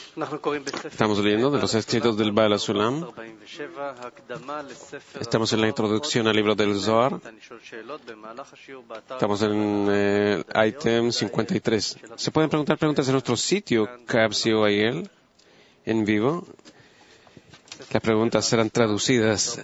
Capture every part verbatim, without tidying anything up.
Estamos leyendo de los escritos del Baal HaSulam. Estamos en la introducción al libro del Zohar. Estamos en el eh, ítem cincuenta y tres. Se pueden preguntar preguntas en nuestro sitio, Capsioayel, en vivo. Las preguntas serán traducidas.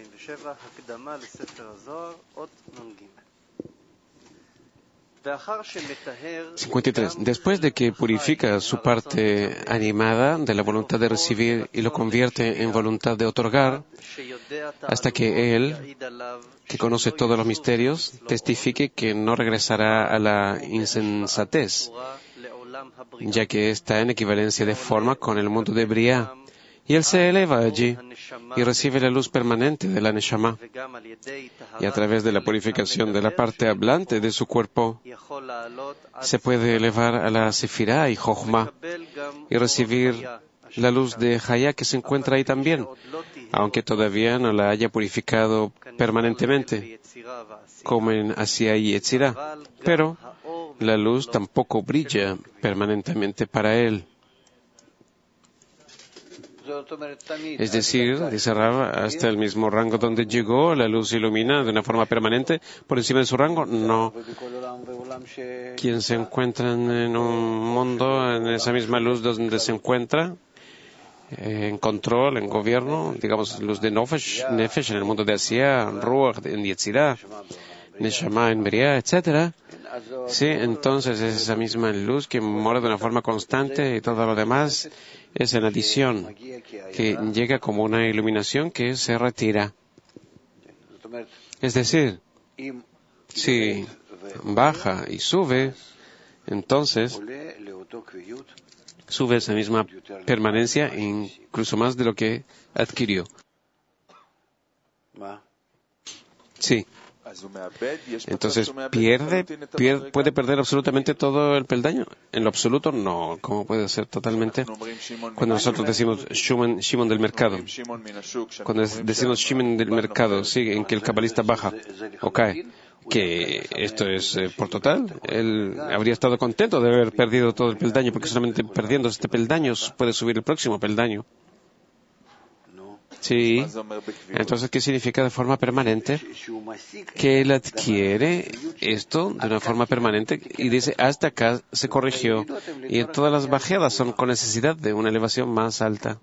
cincuenta y tres. Después de que purifica su parte animada de la voluntad de recibir y lo convierte en voluntad de otorgar, hasta que Él, que conoce todos los misterios, testifique que no regresará a la insensatez, ya que está en equivalencia de forma con el mundo de Briá, y Él se eleva allí y recibe la luz permanente de la Neshama, y a través de la purificación de la parte hablante de su cuerpo, se puede elevar a la Sefirá y Jochma y recibir la luz de Hayá que se encuentra ahí también, aunque todavía no la haya purificado permanentemente, como en Asiá y Yetzirá. Pero la luz tampoco brilla permanentemente para él. Es decir, dice Rav, hasta el mismo rango donde llegó, la luz ilumina de una forma permanente por encima de su rango. No. Quien se encuentra en un mundo, en esa misma luz donde se encuentra, en control, en gobierno, digamos, luz de Nefesh, Nefesh en el mundo de Asiá, Ruach en Yetzirah, Neshama en Briá, etcétera. Sí, entonces es esa misma luz que mora de una forma constante y todo lo demás es en adición, que llega como una iluminación que se retira. Es decir, si baja y sube, entonces sube esa misma permanencia, incluso más de lo que adquirió. Sí. Entonces, ¿pierde, pierde, puede perder absolutamente todo el peldaño? En lo absoluto, no. ¿Cómo puede ser totalmente? Cuando nosotros decimos Shimon, Shimon del mercado, cuando decimos Shimon del mercado, sí, en que el cabalista baja o cae, que esto es eh, por total, él habría estado contento de haber perdido todo el peldaño, porque solamente perdiendo este peldaño puede subir el próximo peldaño. Sí. Entonces, ¿qué significa de forma permanente? Que él adquiere esto de una forma permanente y dice, hasta acá se corrigió. Y en todas las bajadas son con necesidad de una elevación más alta.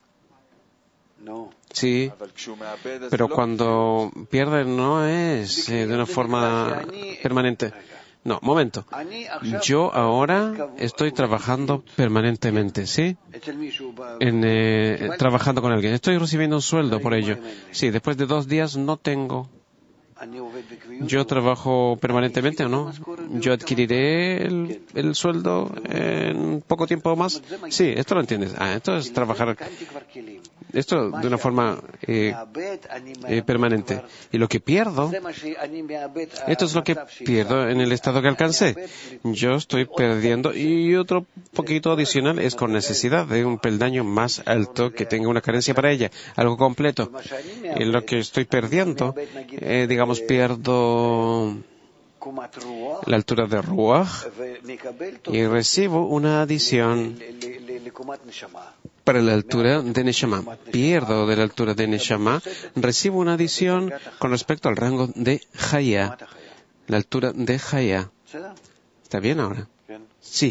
Sí. Pero cuando pierde no es eh, de una forma permanente. No, momento. Yo ahora estoy trabajando permanentemente, ¿sí? En, eh, trabajando con alguien. Estoy recibiendo un sueldo por ello. Sí, después de dos días no tengo. ¿Yo trabajo permanentemente o no? ¿Yo adquiriré el, el sueldo en poco tiempo más? Sí, esto lo entiendes. Ah, esto es trabajar esto de una forma eh, eh, permanente. Y lo que pierdo, esto es lo que pierdo en el estado que alcancé. Yo estoy perdiendo, y otro poquito adicional es con necesidad de un peldaño más alto que tenga una carencia para ella, algo completo. Y lo que estoy perdiendo, eh, digamos, pierdo la altura de Ruach y recibo una adición para la altura de Neshama. Pierdo de la altura de Neshama, recibo una adición con respecto al rango de Hayá, la altura de Hayá. ¿Está bien ahora? Sí.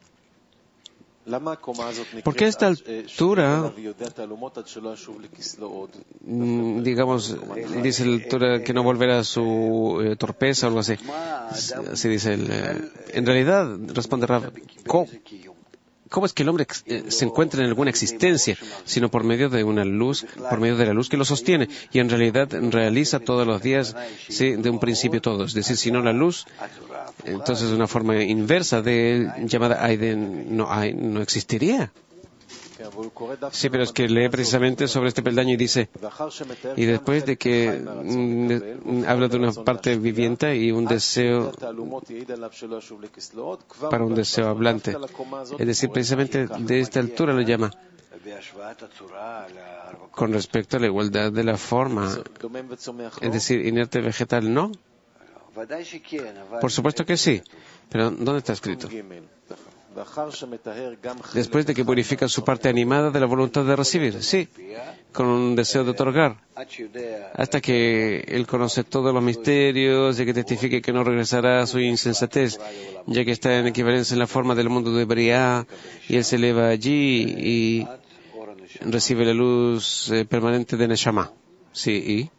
¿Por qué a esta altura, digamos, dice la altura que no volverá a su eh, torpeza o algo así? Así dice él. Eh, en realidad, responde Rav, ¿cómo, ¿cómo es que el hombre eh, se encuentra en alguna existencia? Sino por medio de una luz, por medio de la luz que lo sostiene. Y en realidad realiza todos los días, sí, de un principio todo. Es decir, si no la luz, entonces una forma inversa de llamada Aiden no hay, no existiría. Sí, pero es que lee precisamente sobre este peldaño y dice, y después de que mm, habla de una parte viviente y un deseo para un deseo hablante. Es decir, precisamente de esta altura lo llama. Con respecto a la igualdad de la forma, es decir, inerte vegetal, ¿no? Por supuesto que sí. Pero ¿dónde está escrito? Después de que purifica su parte animada de la voluntad de recibir, sí, con un deseo de otorgar, hasta que él conoce todos los misterios y que testifique que no regresará a su insensatez, ya que está en equivalencia en la forma del mundo de Briá, y él se eleva allí y recibe la luz eh, permanente de Neshama. Sí, ¿y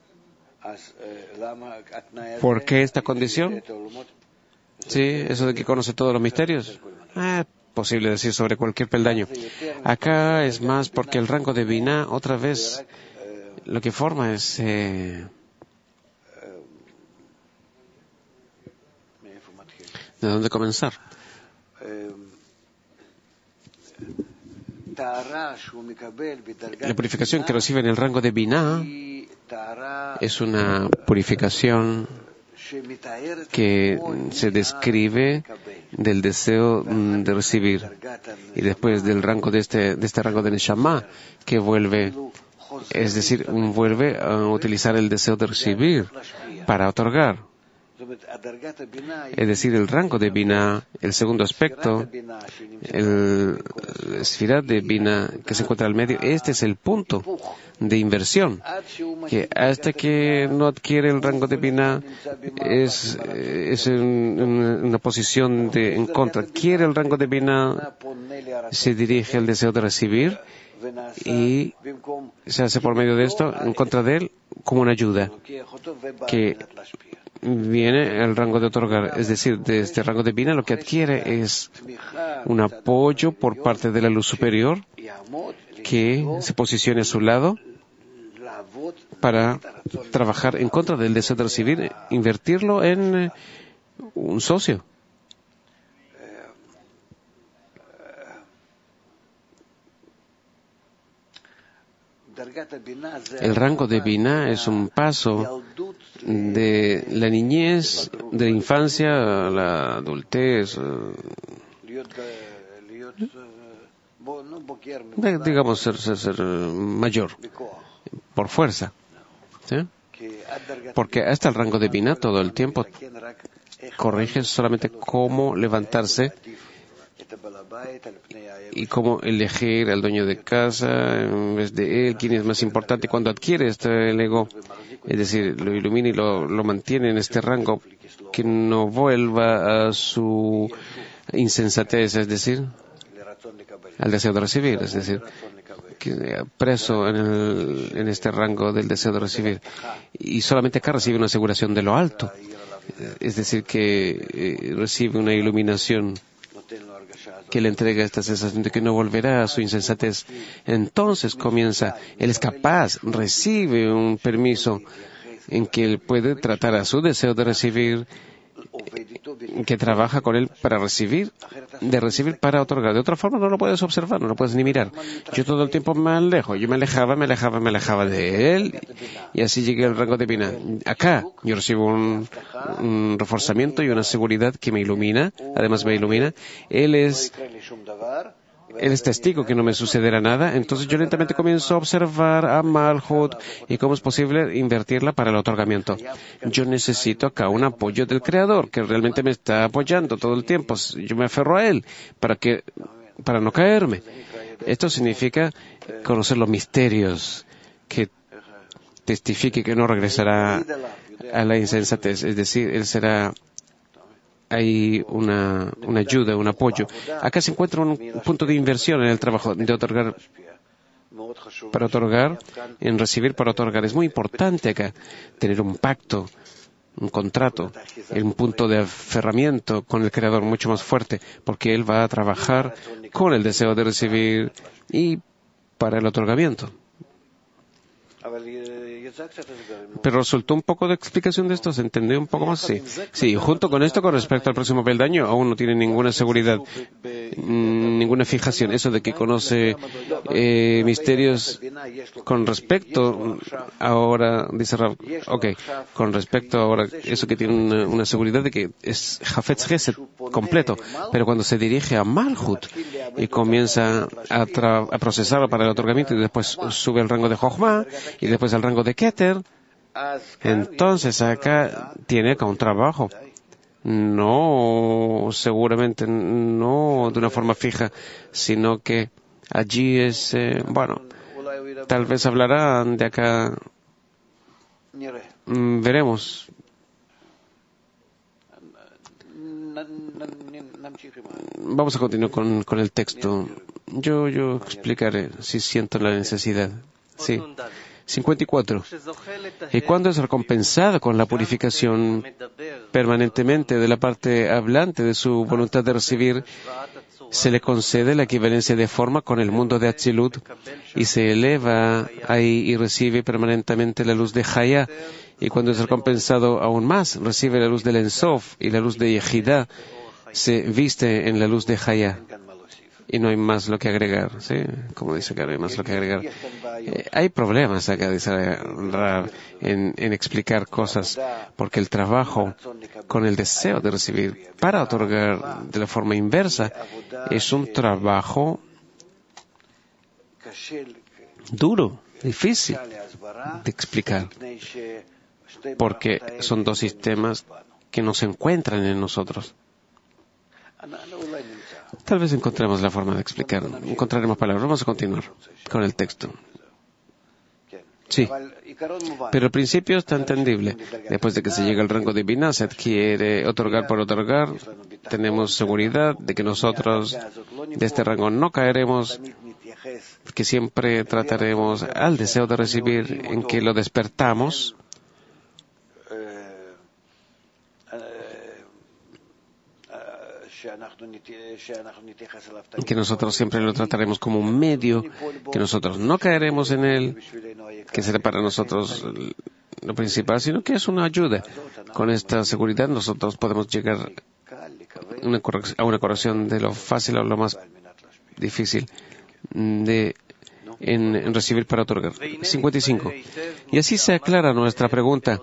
por qué esta condición? Sí, eso de que conoce todos los misterios. Es posible decir sobre cualquier peldaño. Acá es más porque el rango de Binah, otra vez, lo que forma es... Eh, ¿de dónde comenzar? La purificación que recibe en el rango de Binah es una purificación que se describe del deseo de recibir, y después del rango de este, de este rango de Neshama, que vuelve, es decir, vuelve a utilizar el deseo de recibir para otorgar. Es decir, el rango de Binah, el segundo aspecto, el esfirá de Binah que se encuentra al medio, este es el punto de inversión, que hasta que no adquiere el rango de Binah es, es en, en una posición de en contra. Quiere el rango de Binah, se dirige al deseo de recibir y se hace por medio de esto en contra de él como una ayuda que viene el rango de otorgar. Es decir, de este rango de Binah lo que adquiere es un apoyo por parte de la luz superior que se posicione a su lado para trabajar en contra del deseo de recibir, invertirlo en un socio. El rango de Binah es un paso de la niñez, de la infancia a la adultez, de, digamos, ser, ser, ser mayor, por fuerza. ¿Sí? Porque hasta el rango de Binah todo el tiempo corrige solamente cómo levantarse y cómo elegir al dueño de casa en vez de él, quién es más importante. Cuando adquiere este el ego, es decir, lo ilumina y lo, lo mantiene en este rango, que no vuelva a su insensatez, es decir, al deseo de recibir, es decir, que preso en, el, en este rango del deseo de recibir. Y solamente acá recibe una aseguración de lo alto, es decir, que eh, recibe una iluminación que le entrega esta sensación de que no volverá a su insensatez. Entonces comienza, él es capaz, recibe un permiso en que él puede tratar a su deseo de recibir, que trabaja con él para recibir, de recibir para otorgar. De otra forma no lo puedes observar, no lo puedes ni mirar. Yo todo el tiempo me alejo, yo me alejaba, me alejaba, me alejaba de él, y así llegué al rango de Binah. Acá yo recibo un, un reforzamiento y una seguridad que me ilumina, además me ilumina. Él es Él es testigo que no me sucederá nada, entonces yo lentamente comienzo a observar a Malhut y cómo es posible invertirla para el otorgamiento. Yo necesito acá un apoyo del Creador, que realmente me está apoyando todo el tiempo. Yo me aferro a Él para que, para no caerme. Esto significa conocer los misterios, que testifique que no regresará a la insensatez, es decir, Él será... hay una, una ayuda, un apoyo. Acá se encuentra un punto de inversión en el trabajo de otorgar para otorgar, en recibir para otorgar. Es muy importante acá tener un pacto, un contrato, un punto de aferramiento con el Creador mucho más fuerte, porque Él va a trabajar con el deseo de recibir y para el otorgamiento. Pero resultó un poco de explicación de esto, ¿se entendió un poco más? Sí. Sí, junto con esto, con respecto al próximo peldaño, aún no tiene ninguna seguridad, ninguna fijación. Eso de que conoce eh, misterios con respecto, ahora, dice Rav, ok, con respecto ahora, eso que tiene una, una seguridad de que es Hafetz Gesed completo, pero cuando se dirige a Malhut y comienza a, tra- a procesarlo para el otorgamiento y después sube al rango de Jochma y después al rango de Keter, entonces acá tiene acá un trabajo No, seguramente no de una forma fija, sino que allí es, eh, bueno, tal vez hablarán de acá, mm, veremos. Vamos a continuar con, con el texto. Yo, yo explicaré si siento la necesidad. Sí. cincuenta y cuatro. Y cuando es recompensado con la purificación permanentemente de la parte hablante de su voluntad de recibir, se le concede la equivalencia de forma con el mundo de Atzilut y se eleva ahí y recibe permanentemente la luz de Hayá. Y cuando es recompensado aún más, recibe la luz del Ensof y la luz de Yehidah se viste en la luz de Hayá. Y no hay más lo que agregar, ¿sí? Como dice que no hay más lo que agregar. Eh, hay problemas acá, dice Rav, en, en explicar cosas, porque el trabajo con el deseo de recibir para otorgar de la forma inversa es un trabajo duro, difícil de explicar, porque son dos sistemas que no se encuentran en nosotros. Tal vez encontremos la forma de explicar, encontraremos palabras. Vamos a continuar con el texto. Sí, pero el principio está entendible. Después de que se llega al rango de Binah, se adquiere otorgar por otorgar. Tenemos seguridad de que nosotros de este rango no caeremos, que siempre trataremos al deseo de recibir en que lo despertamos. Que nosotros siempre lo trataremos como un medio, que nosotros no caeremos en él, que será para nosotros lo principal, sino que es una ayuda. Con esta seguridad nosotros podemos llegar una a una corrección de lo fácil a lo más difícil de, en, en recibir para otorgar. cincuenta y cinco. Y así se aclara nuestra pregunta.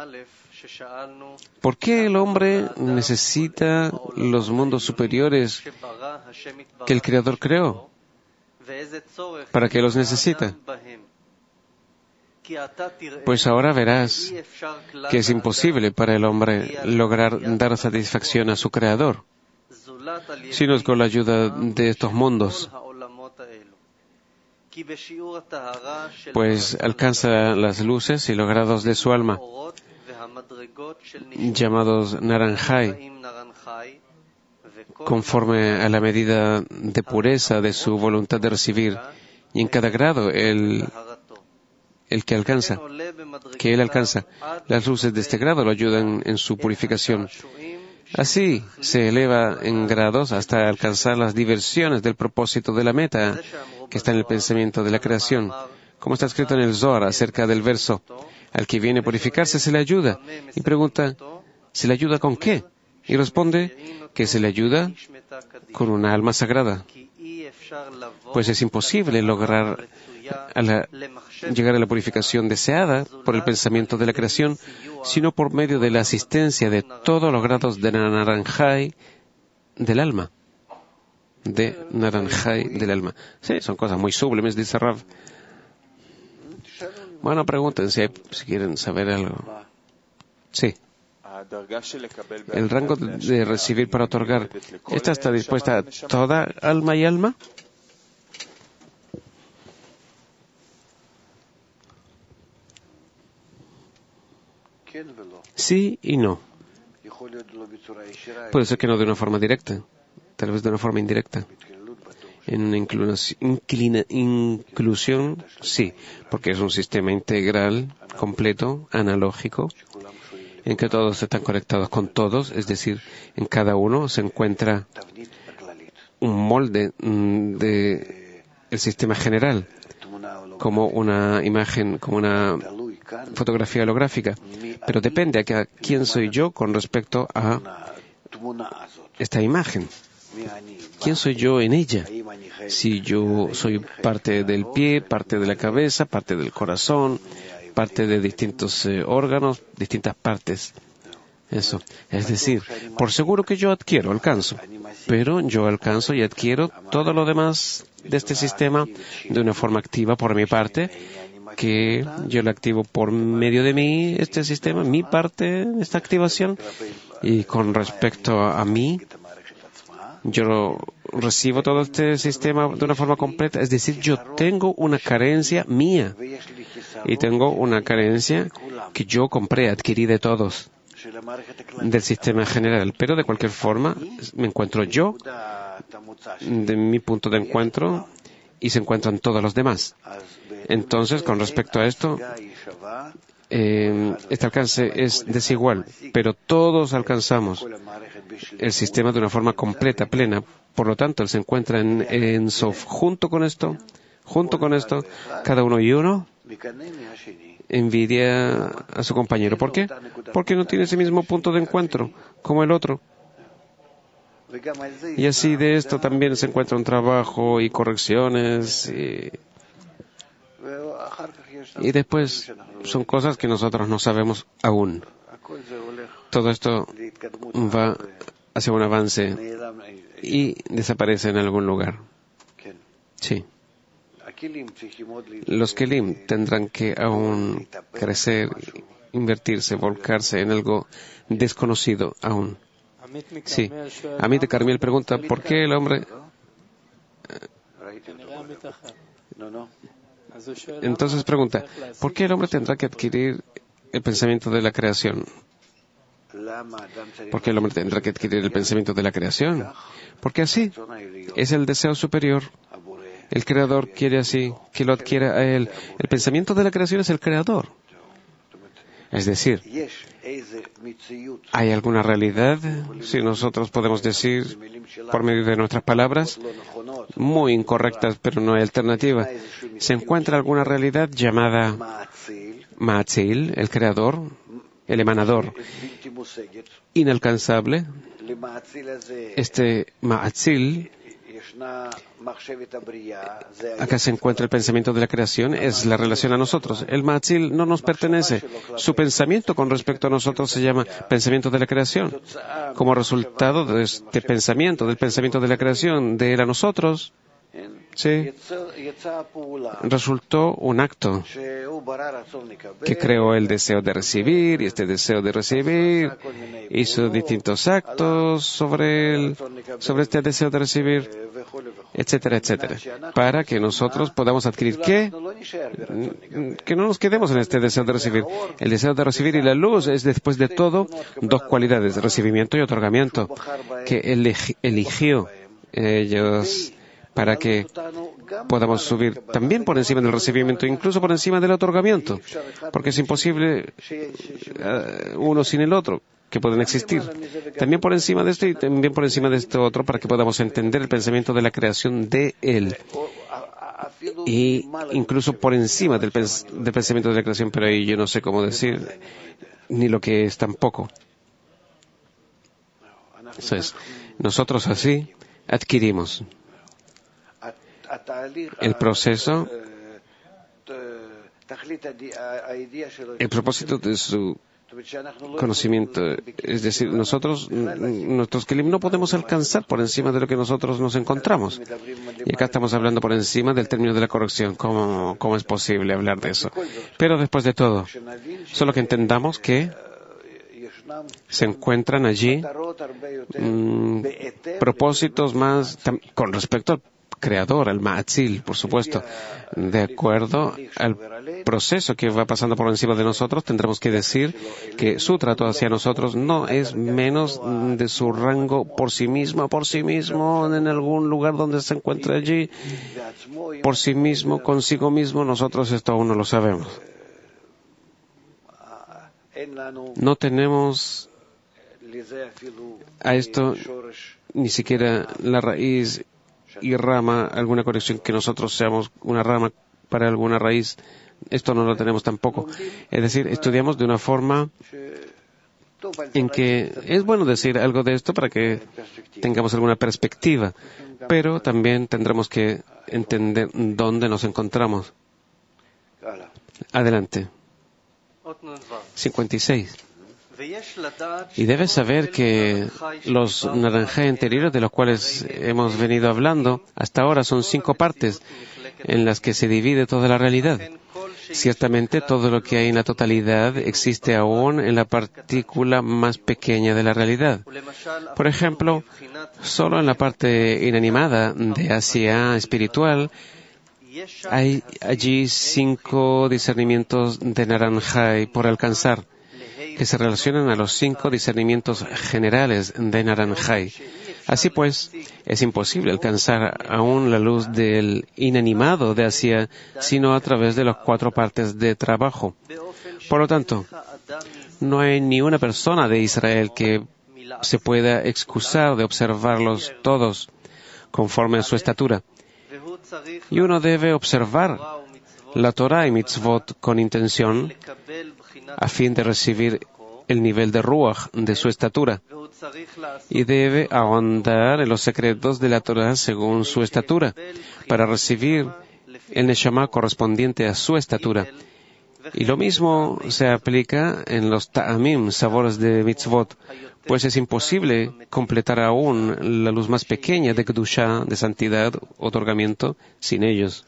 ¿Por qué el hombre necesita los mundos superiores que el Creador creó? ¿Para qué los necesita? Pues ahora verás que es imposible para el hombre lograr dar satisfacción a su Creador, sino es con la ayuda de estos mundos. Pues alcanza las luces y los grados de su alma, llamados Naranjai, conforme a la medida de pureza de su voluntad de recibir, y en cada grado el, el que alcanza, que él alcanza, las luces de este grado lo ayudan en su purificación. Así se eleva en grados hasta alcanzar las diversiones del propósito de la meta que está en el pensamiento de la creación. Como está escrito en el Zohar acerca del verso, al que viene a purificarse se le ayuda. Y pregunta, ¿se le ayuda con qué? Y responde que se le ayuda con una alma sagrada. Pues es imposible lograr a la, llegar a la purificación deseada por el pensamiento de la creación, sino por medio de la asistencia de todos los grados de Naranjai del alma. De Naranjai del alma. Sí, son cosas muy sublimes, dice Rav. Bueno, pregunten si, hay, si quieren saber algo. Sí. El rango de, de recibir para otorgar, ¿esta está dispuesta a toda alma y alma? Sí y no. Puede ser que no de una forma directa, tal vez de una forma indirecta. En una inclina, inclusión, sí, porque es un sistema integral, completo, analógico, en que todos están conectados con todos, es decir, en cada uno se encuentra un molde de el sistema general, como una imagen, como una fotografía holográfica, pero depende a, que, a quién soy yo con respecto a esta imagen. ¿Quién soy yo en ella? Si yo soy parte del pie, parte de la cabeza, parte del corazón, parte de distintos eh, órganos, distintas partes. Eso. Es decir, por seguro que yo adquiero, alcanzo, pero yo alcanzo y adquiero todo lo demás de este sistema de una forma activa por mi parte, que yo lo activo por medio de mí, este sistema, mi parte, esta activación. Y con respecto a mí, yo recibo todo este sistema de una forma completa. Es decir, yo tengo una carencia mía y tengo una carencia que yo compré, adquirí de todos, del sistema general. Pero de cualquier forma, me encuentro yo, de mi punto de encuentro, y se encuentran todos los demás. Entonces, con respecto a esto, eh, este alcance es desigual, pero todos alcanzamos el sistema de una forma completa, plena. Por lo tanto, él se encuentra en, en Sof. Junto con esto, junto con esto, cada uno y uno envidia a su compañero. ¿Por qué? Porque no tiene ese mismo punto de encuentro como el otro. Y así de esto también se encuentra un trabajo y correcciones. Y, y después son cosas que nosotros no sabemos aún. Todo esto va hacia un avance y desaparece en algún lugar. Sí. Los Kelim tendrán que aún crecer, invertirse, volcarse en algo desconocido aún. Sí. Amit de Carmiel pregunta, ¿por qué el hombre... Entonces pregunta, ¿por qué el hombre tendrá que adquirir el pensamiento de la creación? ¿Por qué el hombre tendrá que adquirir el pensamiento de la creación? Porque así es el deseo superior. El Creador quiere así, que lo adquiera a él. El pensamiento de la creación es el Creador. Es decir, ¿hay alguna realidad, si nosotros podemos decir, por medio de nuestras palabras, muy incorrectas, pero no hay alternativa? ¿Se encuentra alguna realidad llamada Ma'atzil, el Creador, el emanador, inalcanzable? Este Ma'atzil, acá se encuentra el pensamiento de la creación, es la relación a nosotros. El Ma'atzil no nos pertenece. Su pensamiento con respecto a nosotros se llama pensamiento de la creación. Como resultado de este pensamiento, del pensamiento de la creación, de él a nosotros, sí, resultó un acto que creó el deseo de recibir, y este deseo de recibir hizo distintos actos sobre el, sobre este deseo de recibir, etcétera, etcétera, para que nosotros podamos adquirir ¿qué? Que no nos quedemos en este deseo de recibir. El deseo de recibir y la luz es, después de todo, dos cualidades, recibimiento y otorgamiento, que él eligió ellos para que podamos subir también por encima del recibimiento, incluso por encima del otorgamiento, porque es imposible uh, uno sin el otro, que pueden existir. También por encima de esto y también por encima de este otro, para que podamos entender el pensamiento de la creación de él. Y incluso por encima del, pens del pensamiento de la creación, pero ahí yo no sé cómo decir, ni lo que es tampoco. Eso es. Nosotros así adquirimos el proceso, el propósito de su conocimiento. Es decir, nosotros, nuestros Kelim no podemos alcanzar por encima de lo que nosotros nos encontramos. Y acá estamos hablando por encima del término de la corrección. ¿Cómo, cómo es posible hablar de eso? Pero después de todo, solo que entendamos que se encuentran allí mmm, propósitos más con respecto al Creador, al Ma'atzil, por supuesto. De acuerdo al proceso que va pasando por encima de nosotros, tendremos que decir que su trato hacia nosotros no es menos de su rango por sí mismo, por sí mismo, en algún lugar donde se encuentre allí, por sí mismo, consigo mismo. Nosotros esto aún no lo sabemos. No tenemos a esto ni siquiera la raíz y rama, alguna conexión que nosotros seamos una rama para alguna raíz. Esto no lo tenemos tampoco. Es decir, estudiamos de una forma en que es bueno decir algo de esto para que tengamos alguna perspectiva, pero también tendremos que entender dónde nos encontramos. Adelante. cincuenta y seis. Y debes saber que los naranja interiores de los cuales hemos venido hablando hasta ahora son cinco partes en las que se divide toda la realidad. Ciertamente todo lo que hay en la totalidad existe aún en la partícula más pequeña de la realidad. Por ejemplo, solo en la parte inanimada de Asia espiritual hay allí cinco discernimientos de Naranjai por alcanzar, que se relacionan a los cinco discernimientos generales de Naranjai. Así pues, es imposible alcanzar aún la luz del inanimado de Asia, sino a través de las cuatro partes de trabajo. Por lo tanto, no hay ni una persona de Israel que se pueda excusar de observarlos todos conforme a su estatura. Y uno debe observar la Torah y mitzvot con intención a fin de recibir el nivel de Ruach de su estatura. Y debe ahondar en los secretos de la Torah según su estatura, para recibir el Neshama correspondiente a su estatura. Y lo mismo se aplica en los ta'amim, sabores de mitzvot, pues es imposible completar aún la luz más pequeña de Kedusha, de santidad, otorgamiento, sin ellos.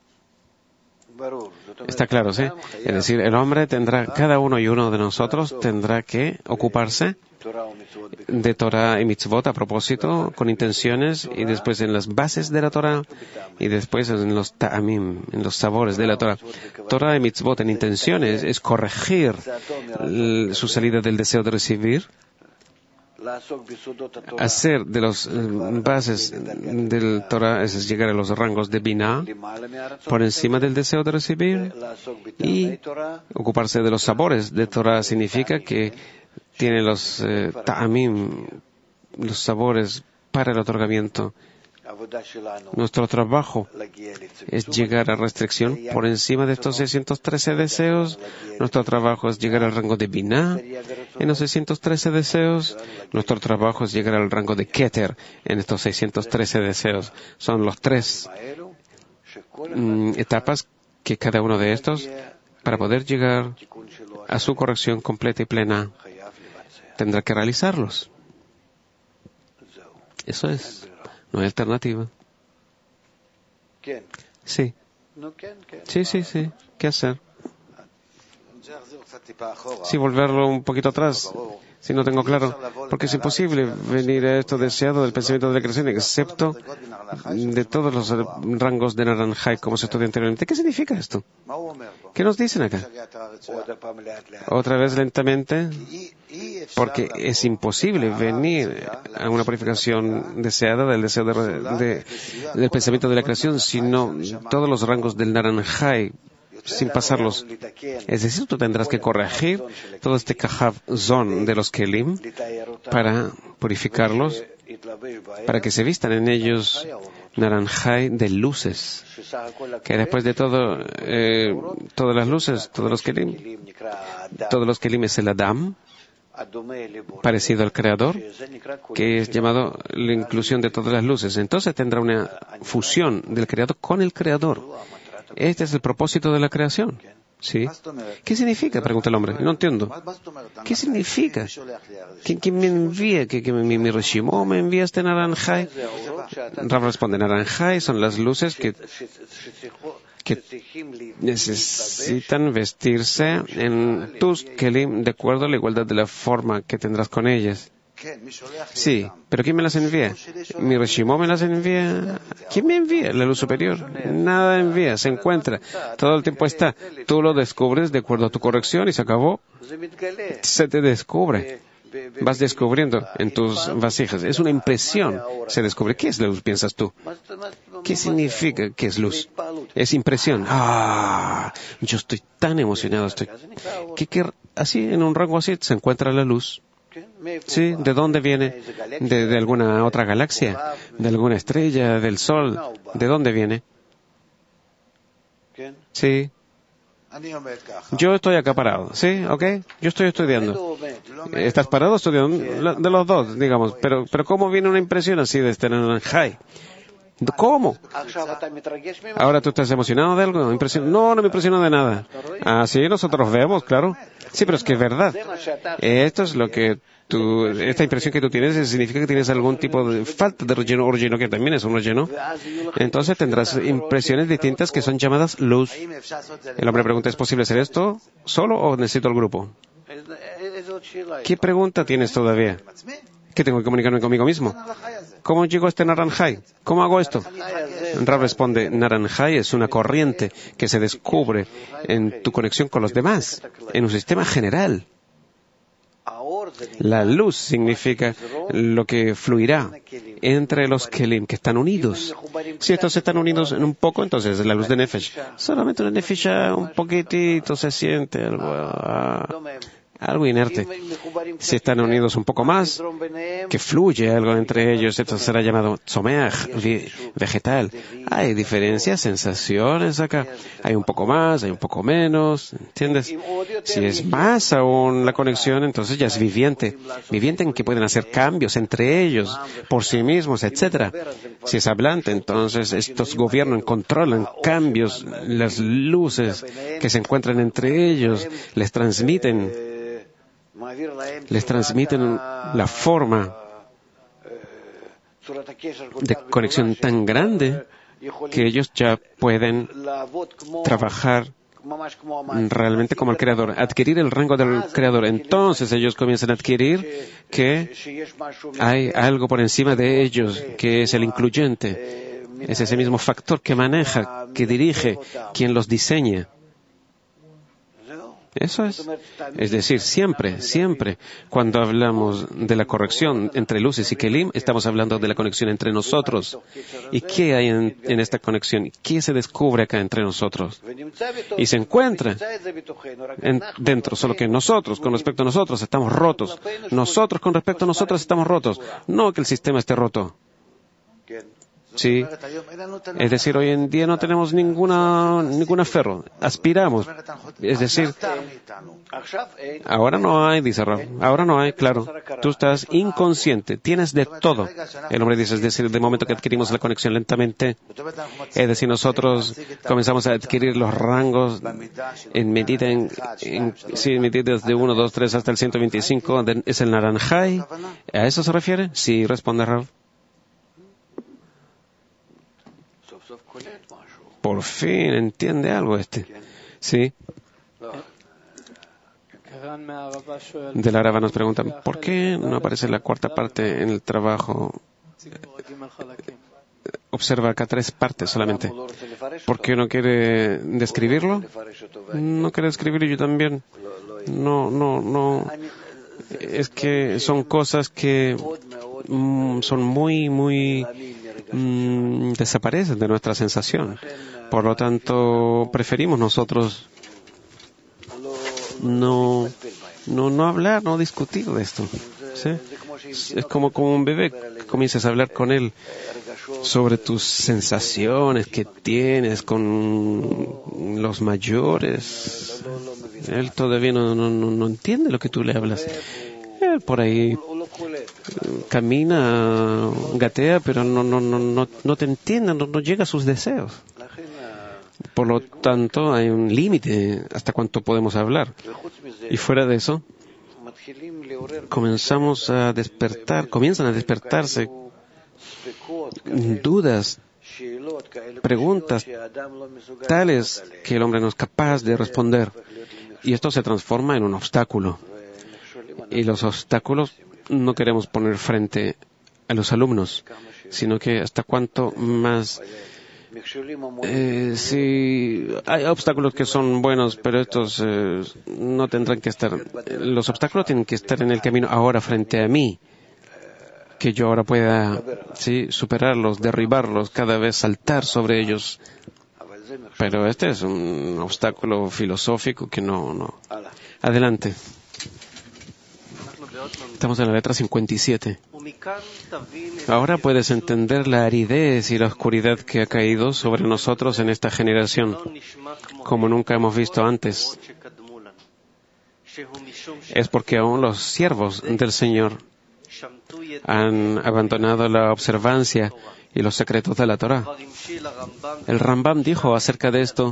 Está claro, ¿sí? Es decir, el hombre tendrá, cada uno y uno de nosotros tendrá que ocuparse de Torah y mitzvot a propósito, con intenciones, y después en las bases de la Torah, y después en los ta'amim, en los sabores de la Torah. Torah y mitzvot en intenciones es corregir su salida del deseo de recibir, hacer de las bases del Torah es llegar a los rangos de Binah, por encima del deseo de recibir, y ocuparse de los sabores de Torah significa que tiene los eh, ta'amim, los sabores para el otorgamiento. Nuestro trabajo es llegar a restricción por encima de estos seiscientos trece deseos. Nuestro trabajo es llegar al rango de Binah en los seiscientos trece deseos. Nuestro trabajo es llegar al rango de Keter en estos seiscientos trece deseos. Son los tres mm, etapas que cada uno de estos, para poder llegar a su corrección completa y plena, tendrá que realizarlos. Eso es. No hay alternativa. Sí. Sí, sí, sí. ¿Qué hacer? Sí, volverlo un poquito atrás, si no tengo claro. Porque es imposible venir a esto deseado del pensamiento de la creación, excepto de todos los rangos de Naranjai, como se estudió anteriormente. ¿Qué significa esto? ¿Qué nos dicen acá? Otra vez lentamente, porque es imposible venir a una purificación deseada del deseo de, de, del pensamiento de la creación, sino todos los rangos del Naranjai, sin pasarlos. Es decir, tú tendrás que corregir todo este Kahav Zon de los Kelim para purificarlos, para que se vistan en ellos Naranjai de luces, que después de todo, eh, todas las luces, todos los Kelim, todos los Kelim es el Adam, parecido al Creador, que es llamado la inclusión de todas las luces. Entonces tendrá una fusión del Creador con el Creador. Este es el propósito de la creación. ¿Sí? ¿Qué significa? Pregunta el hombre. No entiendo. ¿Qué significa? ¿Quién, quién me envía? ¿Que, que mi, mi Reshimó me envía este Naranjai? Rav responde, Naranjai son las luces que, que necesitan vestirse en tus kelim de acuerdo a la igualdad de la forma que tendrás con ellas. Sí, pero ¿quién me las envía? ¿Mi Reshimó me las envía? ¿Quién me envía? La luz superior. Nada envía, se encuentra. Todo el tiempo está. Tú lo descubres de acuerdo a tu corrección y se acabó. Se te descubre. Vas descubriendo en tus vasijas. Es una impresión. Se descubre. ¿Qué es la luz, piensas tú? ¿Qué significa que es luz? Es impresión. Ah, yo estoy tan emocionado. Estoy. ¿Qué, qué, así, en un rango así, se encuentra la luz. Sí, ¿de dónde viene? ¿De, de alguna otra galaxia? ¿De alguna estrella? ¿Del Sol? ¿De dónde viene? Sí. Yo estoy acá parado, ¿sí? ¿Ok? Yo estoy estudiando. ¿Estás parado estudiando? De los dos, digamos. Pero, pero ¿cómo viene una impresión así de este Naranjai? ¿Cómo? ¿Ahora tú estás emocionado de algo? ¿Impresion... No, no me impresiono de nada. Ah, sí, nosotros vemos, claro. Sí, pero es que es verdad. Esto es lo que tú, esta impresión que tú tienes significa que tienes algún tipo de falta de relleno o relleno que también es un relleno. Entonces tendrás impresiones distintas que son llamadas luz. El hombre pregunta, ¿es posible hacer esto solo o necesito el grupo? ¿Qué pregunta tienes todavía? ¿Qué tengo que comunicarme conmigo mismo? ¿Cómo llego a este Naranjai? ¿Cómo hago esto? Rav responde, Naranjai es una corriente que se descubre en tu conexión con los demás, en un sistema general. La luz significa lo que fluirá entre los kelim que están unidos. Si estos están unidos en un poco, entonces es la luz de Nefesh. Solamente una Nefesh un poquitito se siente algo, ah, algo inerte. Si están unidos un poco más, que fluye algo entre ellos, esto será llamado tzomeach, vegetal. Hay diferencias, sensaciones acá. Hay un poco más, hay un poco menos, ¿entiendes? Si es más aún la conexión, entonces ya es viviente. Viviente en que pueden hacer cambios entre ellos, por sí mismos, etcétera. Si es hablante, entonces estos gobiernan, controlan cambios, las luces que se encuentran entre ellos, les transmiten les transmiten la forma de conexión tan grande que ellos ya pueden trabajar realmente como el Creador, adquirir el rango del Creador. Entonces ellos comienzan a adquirir que hay algo por encima de ellos, que es el incluyente, es ese mismo factor que maneja, que dirige, quien los diseña. Eso es. Es decir, siempre, siempre, cuando hablamos de la corrección entre luces y kelim, estamos hablando de la conexión entre nosotros. ¿Y qué hay en, en esta conexión? ¿Qué se descubre acá entre nosotros? Y se encuentra en, dentro, solo que nosotros, con respecto a nosotros, estamos rotos. Nosotros, con respecto a nosotros, estamos rotos. No que el sistema esté roto. Sí, es decir, hoy en día no tenemos ninguna ningún aferro, aspiramos, es decir, ahora no hay, dice Rav, ahora no hay, claro, tú estás inconsciente, tienes de todo. El hombre dice, es decir, de momento que adquirimos la conexión lentamente, es decir, nosotros comenzamos a adquirir los rangos en medida, en, en sí, en medidas de uno, dos, tres hasta el ciento veinticinco, de, es el Naranjai, ¿a eso se refiere? Sí, responde Rav. Por fin entiende algo este. Sí. De la Rava nos preguntan, ¿por qué no aparece la cuarta parte en el trabajo? Observa acá tres partes solamente. ¿Por qué no quiere describirlo? No quiere describirlo yo también. No, no, no. Es que son cosas que mm, son muy, muy... Mm, desaparecen de nuestra sensación. Por lo tanto, preferimos nosotros no, no, no hablar, no discutir de esto. ¿Sí? Es como con un bebé que comienzas a hablar con él sobre tus sensaciones que tienes con los mayores. Él todavía no, no, no entiende lo que tú le hablas. Él por ahí camina, gatea, pero no, no, no, no, no te entiende, no, no llega a sus deseos. Por lo tanto, hay un límite hasta cuánto podemos hablar. Y fuera de eso, comenzamos a despertar, comienzan a despertarse dudas, preguntas tales que el hombre no es capaz de responder. Y esto se transforma en un obstáculo. Y los obstáculos no queremos poner frente a los alumnos, sino que hasta cuánto más... Eh, sí, hay obstáculos que son buenos, pero estos eh, no tendrán que estar. Los obstáculos tienen que estar en el camino ahora frente a mí, que yo ahora pueda sí, superarlos, derribarlos, cada vez saltar sobre ellos. Pero este es un obstáculo filosófico que no, no. Adelante. Estamos en la letra cincuenta y siete. Ahora puedes entender la aridez y la oscuridad que ha caído sobre nosotros en esta generación, como nunca hemos visto antes. Es porque aún los siervos del Señor han abandonado la observancia y los secretos de la Torá. El Rambam dijo acerca de esto,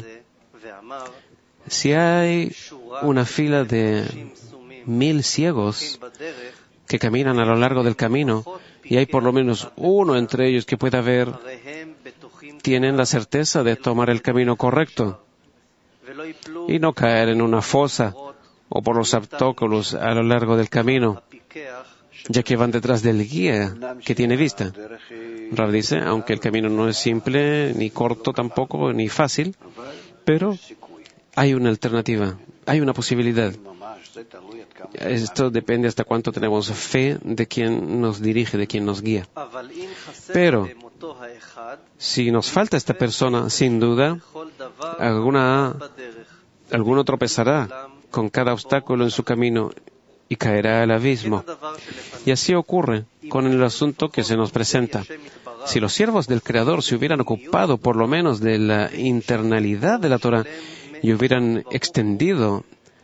si hay una fila de mil ciegos que caminan a lo largo del camino, y hay por lo menos uno entre ellos que pueda ver, tienen la certeza de tomar el camino correcto y no caer en una fosa o por los obstáculos a lo largo del camino, ya que van detrás del guía que tiene vista. Rav dice, aunque el camino no es simple, ni corto tampoco, ni fácil, pero hay una alternativa, hay una posibilidad. Esto depende hasta cuánto tenemos fe de quien nos dirige, de quien nos guía. Pero si nos falta esta persona, sin duda, alguna, alguno tropezará con cada obstáculo en su camino y caerá al abismo. Y así ocurre con el asunto que se nos presenta. Si los siervos del Creador se hubieran ocupado por lo menos de la internalidad de la Torah y hubieran extendido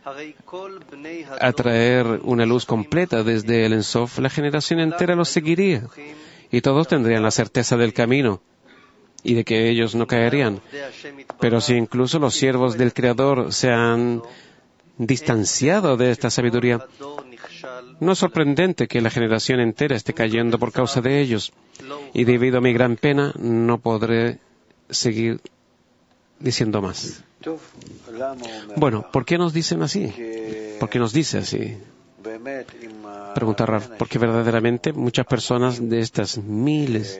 a traer una luz completa desde el Ensof, la generación entera los seguiría y todos tendrían la certeza del camino y de que ellos no caerían. Pero si incluso los siervos del Creador se han distanciado de esta sabiduría, no es sorprendente que la generación entera esté cayendo por causa de ellos. Y debido a mi gran pena, no podré seguir diciendo más. Bueno, ¿por qué nos dicen así? ¿Por qué nos dice así? Pregunta Rav, porque verdaderamente muchas personas de estas miles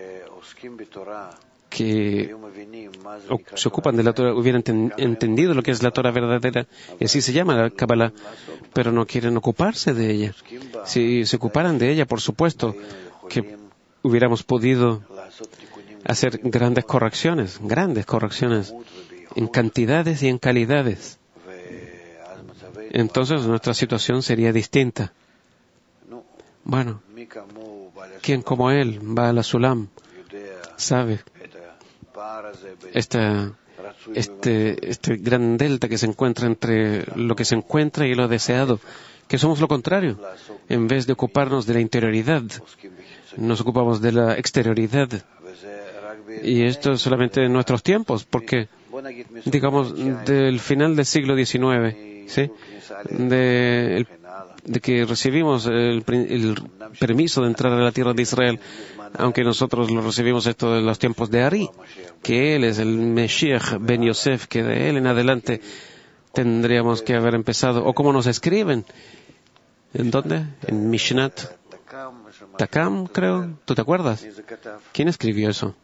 que se ocupan de la Torah hubieran entendido lo que es la Torah verdadera, y así se llama la Kabbalah, pero no quieren ocuparse de ella. Si se ocuparan de ella, por supuesto que hubiéramos podido hacer grandes correcciones, grandes correcciones, en cantidades y en calidades. Entonces nuestra situación sería distinta. Bueno, ¿quién como él va a la Sulam sabe esta, este, este gran delta que se encuentra entre lo que se encuentra y lo deseado, que somos lo contrario? En vez de ocuparnos de la interioridad, nos ocupamos de la exterioridad. Y esto es solamente en nuestros tiempos, porque, digamos, del final del siglo diecinueve, ¿sí? de, el, de que recibimos el, el permiso de entrar a la tierra de Israel, aunque nosotros lo recibimos esto de los tiempos de Ari, que él es el Meshiach Ben Yosef, que de él en adelante tendríamos que haber empezado, o como nos escriben, ¿en dónde? En Mishnat Takam, creo. ¿Tú te acuerdas? ¿Quién escribió eso?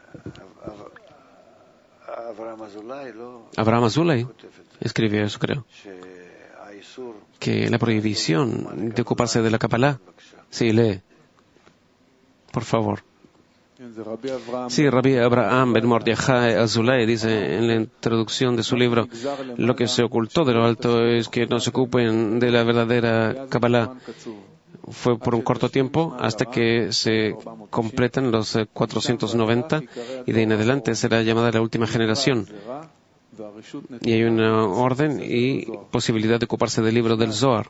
Abraham Azulay escribió eso, creo. Que la prohibición de ocuparse de la Kabbalah. Sí, lee. Por favor. Sí, Rabbi Abraham Ben Mordechai Azulay dice en la introducción de su libro, lo que se ocultó de lo alto es que no se ocupen de la verdadera Kabbalah. Fue por un corto tiempo hasta que se completan los cuatrocientos noventa y de en adelante será llamada la última generación. Y hay una orden y posibilidad de ocuparse del libro del Zohar.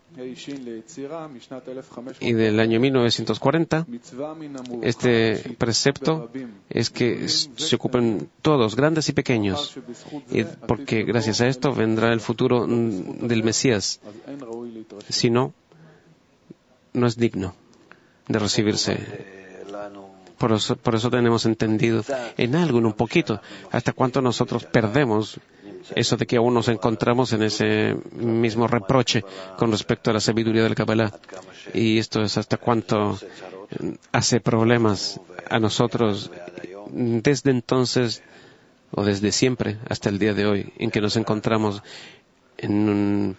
Y del año mil novecientos cuarenta, este precepto es que se ocupen todos, grandes y pequeños, y porque gracias a esto vendrá el futuro del Mesías. Si no, no es digno de recibirse. Por eso, por eso tenemos entendido en algo, en un poquito, hasta cuánto nosotros perdemos eso de que aún nos encontramos en ese mismo reproche con respecto a la sabiduría del Kabbalah. Y esto es hasta cuánto hace problemas a nosotros desde entonces o desde siempre hasta el día de hoy, en que nos encontramos en un,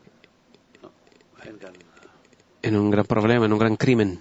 en un gran problema, en un gran crimen.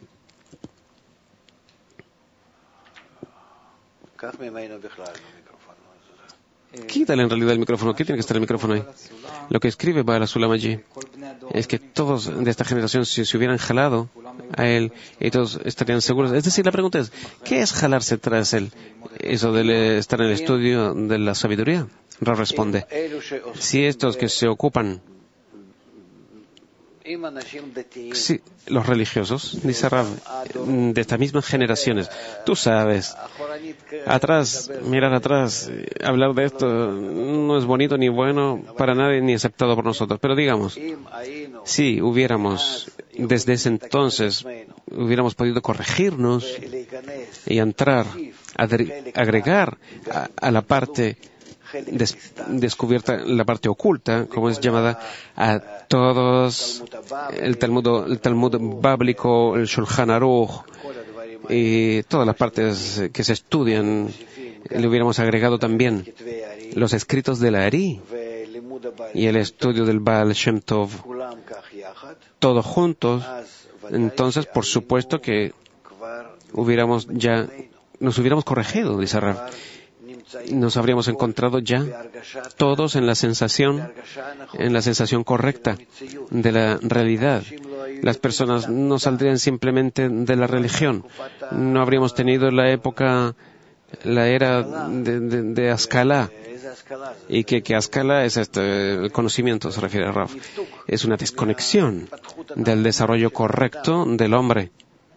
Quítale en realidad el micrófono. ¿Qué tiene que estar el micrófono ahí? Lo que escribe Baal Sulam allí es que todos de esta generación, si se hubieran jalado a él, y todos estarían seguros. Es decir, la pregunta es, ¿qué es jalarse tras él? ¿Eso de estar en el estudio de la sabiduría? Ra responde, si estos que se ocupan Sí, los religiosos, dice Rav, de estas mismas generaciones. Tú sabes, atrás, mirar atrás, hablar de esto no es bonito ni bueno para nadie ni aceptado por nosotros. Pero digamos, si hubiéramos, desde ese entonces, hubiéramos podido corregirnos y entrar, agregar a, a la parte Des, descubierta, la parte oculta, como es llamada, a todos, el Talmud, el Talmud báblico, el Shulchan Aruch, y todas las partes que se estudian, le hubiéramos agregado también los escritos de la Ari y el estudio del Baal Shem Tov, todos juntos. Entonces, por supuesto que hubiéramos ya, nos hubiéramos corregido, dice Rav. Nos habríamos encontrado ya todos en la sensación, en la sensación correcta de la realidad. Las personas no saldrían simplemente de la religión. No habríamos tenido la época, la era de, de, de Ascalá. Y que, que Ascalá es este, el conocimiento, se refiere a Rav. Es una desconexión del desarrollo correcto del hombre,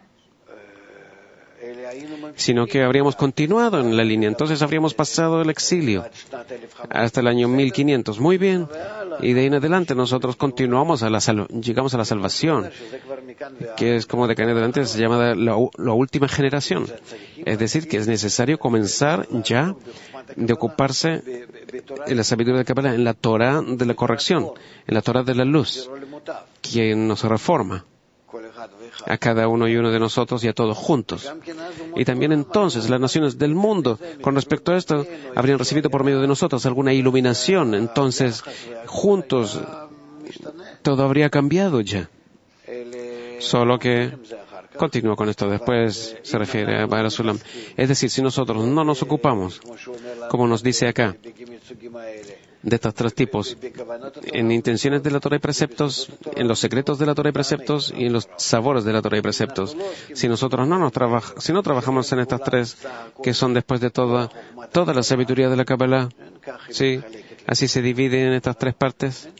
sino que habríamos continuado en la línea. Entonces habríamos pasado el exilio hasta el año mil quinientos. Muy bien. Y de ahí en adelante nosotros continuamos a la sal- llegamos a la salvación, que es como de acá en adelante se llama la, la última generación. Es decir, que es necesario comenzar ya de ocuparse en la sabiduría de Kabbalah, en la Torah de la corrección, en la Torah de la luz, quien nos reforma a cada uno y uno de nosotros y a todos juntos. Y también entonces las naciones del mundo, con respecto a esto, habrían recibido por medio de nosotros alguna iluminación. Entonces, juntos, todo habría cambiado ya. Solo que, continúo con esto, después se refiere a Baal Sulam. Es decir, si nosotros no nos ocupamos, como nos dice acá, de estos tres tipos, en intenciones de la Torah y preceptos, en los secretos de la Torah y preceptos y en los sabores de la Torah y preceptos. Si nosotros no nos trabaj- si no trabajamos en estas tres, que son después de toda, toda la sabiduría de la Kabbalah, sí, así se divide en estas tres partes,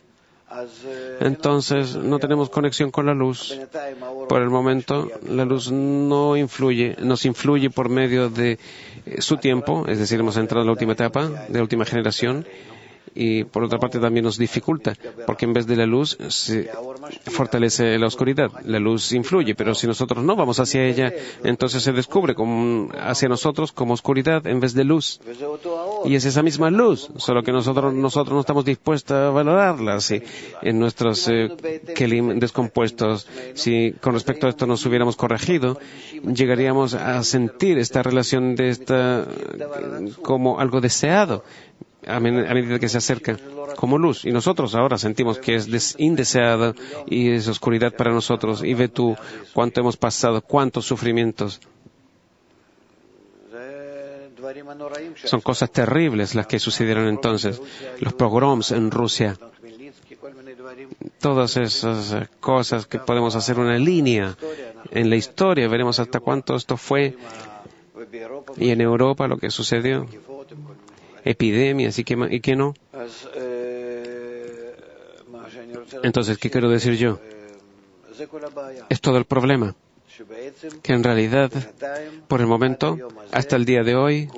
entonces no tenemos conexión con la luz. Por el momento, la luz no influye, nos influye por medio de eh, su tiempo, es decir, hemos entrado en la última etapa, de la última generación, y por otra parte también nos dificulta, porque en vez de la luz se fortalece la oscuridad. La luz influye, pero si nosotros no vamos hacia ella, entonces se descubre como hacia nosotros como oscuridad en vez de luz. Y es esa misma luz, solo que nosotros nosotros no estamos dispuestos a valorarla. Si en nuestros eh, kelim descompuestos, si con respecto a esto nos hubiéramos corregido, llegaríamos a sentir esta relación de esta como algo deseado, a medida que se acerca como luz. Y nosotros ahora sentimos que es des- indeseada y es oscuridad para nosotros. Y ve tú cuánto hemos pasado, cuántos sufrimientos. Son cosas terribles las que sucedieron entonces. Los pogroms en Rusia. Todas esas cosas que podemos hacer una línea en la historia. Veremos hasta cuánto esto fue. Y en Europa lo que sucedió. Epidemias y que, y que no. Entonces, ¿qué quiero decir yo? Es todo el problema. Que en realidad, por el momento, hasta el día de hoy,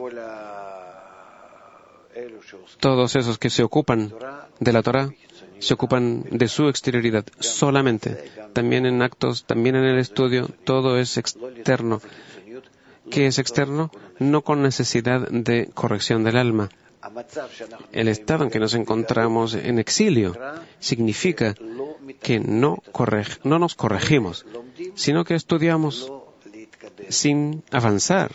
todos esos que se ocupan de la Torah, se ocupan de su exterioridad solamente. También en actos, también en el estudio, todo es externo. ¿Qué es externo? No con necesidad de corrección del alma. El estado en que nos encontramos en exilio significa que no, correg- no nos corregimos, sino que estudiamos sin avanzar.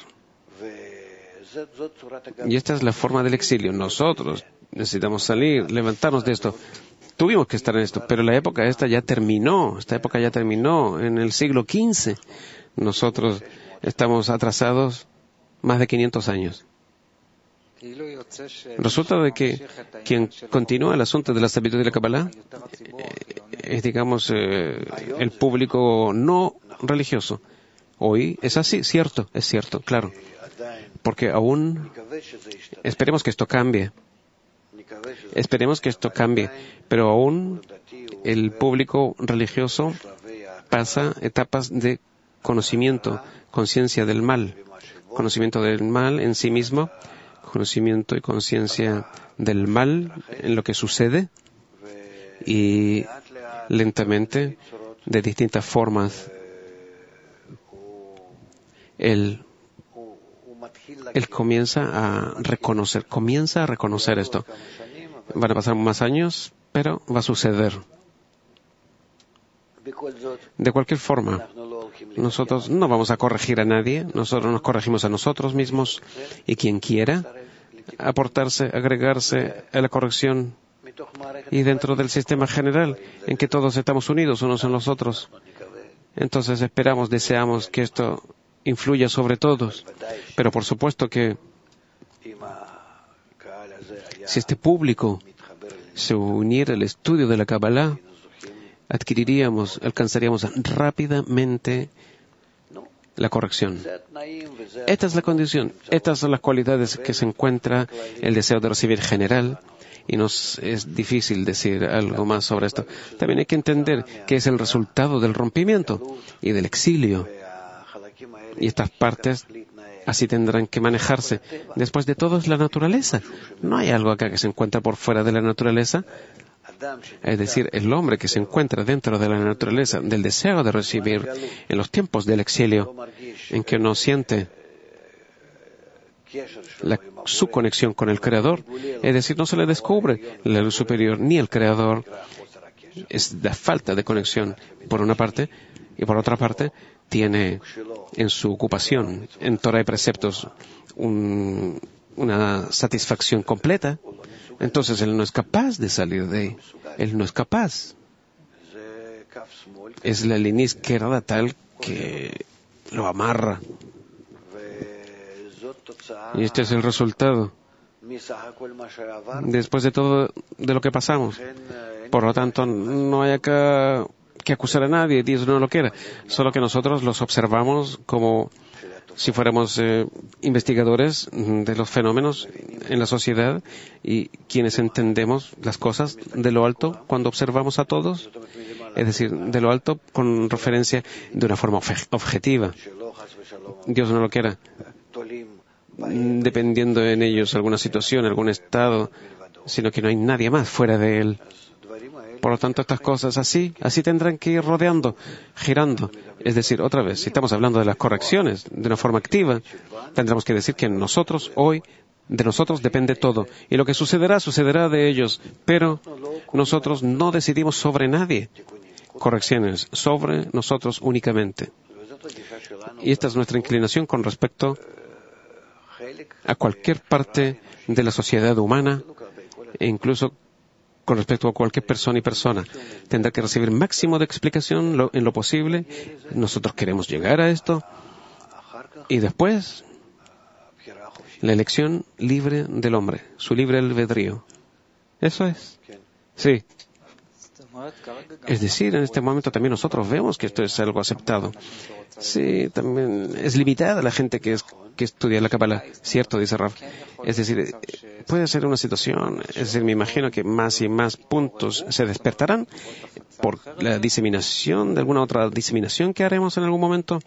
Y esta es la forma del exilio. Nosotros necesitamos salir, levantarnos de esto. Tuvimos que estar en esto, pero la época esta ya terminó. Esta época ya terminó en el siglo quince. Nosotros estamos atrasados más de quinientos años. Resulta de que quien continúa el asunto de la sabiduría de la Kabbalah eh, es, digamos, eh, el público no religioso. Hoy es así, cierto, es cierto, claro. Porque aún esperemos que esto cambie. Esperemos que esto cambie, pero aún el público religioso pasa etapas de conocimiento, conciencia del mal, conocimiento del mal en sí mismo, conocimiento y conciencia del mal en lo que sucede, y lentamente, de distintas formas, él, él comienza a reconocer, comienza a reconocer esto. Van a pasar más años, pero va a suceder. De cualquier forma, nosotros no vamos a corregir a nadie, nosotros nos corregimos a nosotros mismos, y quien quiera aportarse, agregarse a la corrección, y dentro del sistema general en que todos estamos unidos unos en los otros, entonces esperamos, deseamos que esto influya sobre todos. Pero por supuesto que si este público se uniera al estudio de la Kabbalah, adquiriríamos, alcanzaríamos rápidamente la corrección. Esta es la condición, estas son las cualidades que se encuentra el deseo de recibir general, y nos es difícil decir algo más sobre esto. También hay que entender que es el resultado del rompimiento y del exilio, y estas partes así tendrán que manejarse. Después de todo es la naturaleza. No hay algo acá que se encuentra por fuera de la naturaleza. Es decir, el hombre que se encuentra dentro de la naturaleza, del deseo de recibir, en los tiempos del exilio, en que no siente la, su conexión con el Creador, es decir, no se le descubre la luz superior ni el Creador, es la falta de conexión, por una parte, y por otra parte, tiene en su ocupación, en Torah y preceptos, un, una satisfacción completa. Entonces él no es capaz de salir de ahí. Él no es capaz. Es la línea izquierda tal que lo amarra. Y este es el resultado. Después de todo de lo que pasamos. Por lo tanto, no hay acá que acusar a nadie. Dios no lo quiera. Solo que nosotros los observamos como si fuéramos eh, investigadores de los fenómenos en la sociedad, y quienes entendemos las cosas de lo alto cuando observamos a todos, es decir, de lo alto con referencia de una forma objetiva. Dios no lo quiera, dependiendo en ellos alguna situación, algún estado, sino que no hay nadie más fuera de él. Por lo tanto, estas cosas así, así tendrán que ir rodeando, girando. Es decir, otra vez, si estamos hablando de las correcciones de una forma activa, tendremos que decir que nosotros hoy, de nosotros depende todo. Y lo que sucederá, sucederá de ellos. Pero nosotros no decidimos sobre nadie. Correcciones sobre nosotros únicamente. Y esta es nuestra inclinación con respecto a cualquier parte de la sociedad humana, e incluso con respecto a cualquier persona y persona. Tendrá que recibir máximo de explicación lo, en lo posible. Nosotros queremos llegar a esto. Y después, la elección libre del hombre, su libre albedrío. Eso es. Sí. Es decir, en este momento también nosotros vemos que esto es algo aceptado. Sí, también es limitada la gente que, es, que estudia la Kabbalah. Cierto, dice Rav. Es decir, puede ser una situación, es decir, me imagino que más y más puntos se despertarán por la diseminación, de alguna otra diseminación que haremos en algún momento.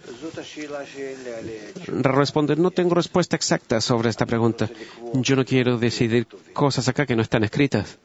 Responder, no tengo respuesta exacta sobre esta pregunta. Yo no quiero decidir cosas acá que no están escritas.